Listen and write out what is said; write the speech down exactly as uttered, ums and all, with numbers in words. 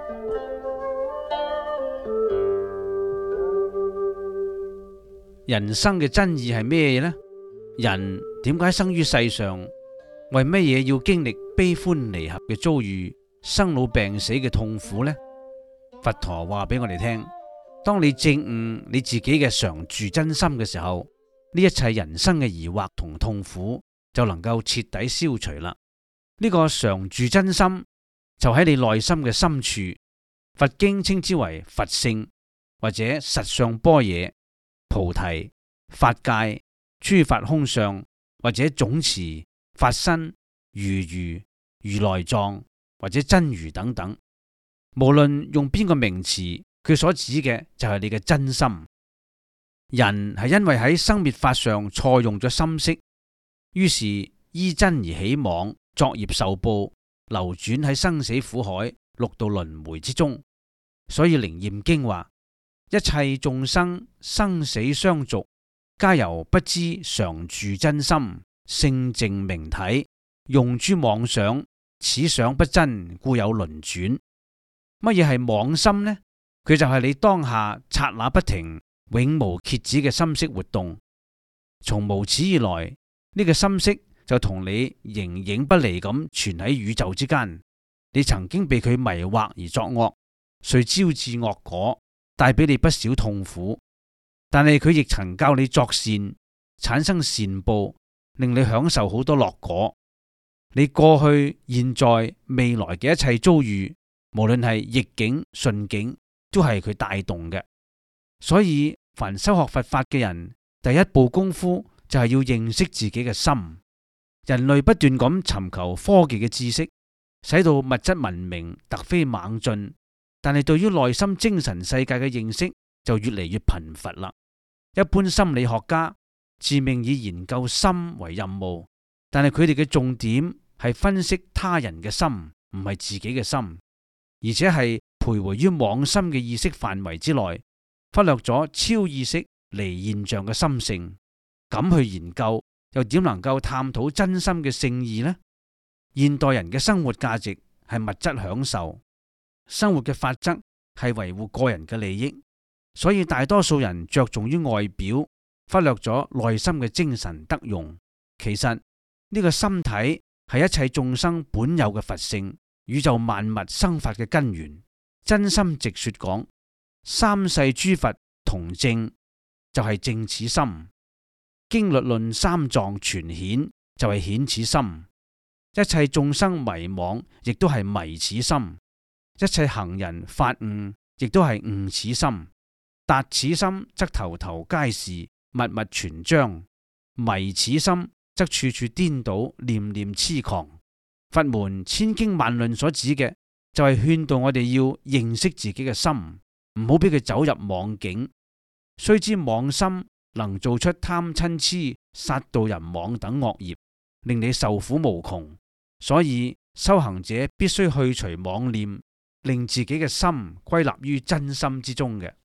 人生嘅真義係咩呢？人點解生於世上？為乜嘢要經歷悲歡離合嘅遭遇、生老病死嘅痛苦呢？佛陀話俾我哋聽，當你證悟你自己嘅常住真心嘅時候，呢一切人生嘅疑惑同痛苦就能夠徹底消除啦。呢個常住真心就喺你內心嘅深處，佛經稱之為佛性或者實相般若、菩提、法界、諸法空相或者總持、法身、如如、如來藏或者真如等等。無論用邊個名詞，佢所指嘅就係你嘅真心。人係因為喺生滅法上錯用咗心識，於是依真而起妄，作業受報，流轉喺生死苦海、六道輪迴之中。所以靈驗經話，一切眾生生死相續，皆由不知常住真心，性淨明體，用諸妄想，此想不真，故有輪轉。乜嘢係妄心呢？佢就係你當下剎那不停、永無歇止嘅心識活動。從無始以來，呢、這個心識就同你形影不離咁存喺宇宙之間。你曾經被佢迷惑而作惡，遂招致惡果，帶俾你不少痛苦。但係佢亦曾教你作善，產生善報，令你享受好多樂果。你過去、現在、未來嘅一切遭遇，無論係逆境順境，都係佢帶動嘅。所以凡修學佛法嘅人，第一步功夫就係要認識自己嘅心。人類不斷咁尋求科技嘅知識，使到物質文明突飛猛進，但係對於內心精神世界嘅認識就越嚟越貧乏啦。一般心理學家自命以研究心為任務，但係佢哋嘅重點係分析他人嘅心，唔係自己嘅心。而且係徘徊於妄心嘅意識範圍之內，忽略咗超意識離現象嘅心性。咁去研究，又點能夠探討真心嘅聖義呢？現代人嘅生活價值係物質享受，生活嘅法則係維護個人嘅利益，所以大多數人着重於外表，忽略咗內心嘅精神德用。其實呢、這個心體係一切眾生本有嘅佛性，宇宙萬物生法嘅根源。真心直說講，三世諸佛同證，就係證此心。經律論三藏全顯，就係顯此心。一切眾生迷惘，亦都係迷此心。一切行人發悟，亦都係悟此心。達此心，則頭頭皆是，密密全彰；迷此心，則處處顛倒，念念痴狂。佛門千經萬論所指嘅，就係勸導我哋要認識自己嘅心，唔好俾佢走入妄境。須知妄心能做出貪嗔癡、殺盜淫妄等惡業，令你受苦無窮。所以修行者必須去除妄念，令自己嘅心歸納於真心之中嘅。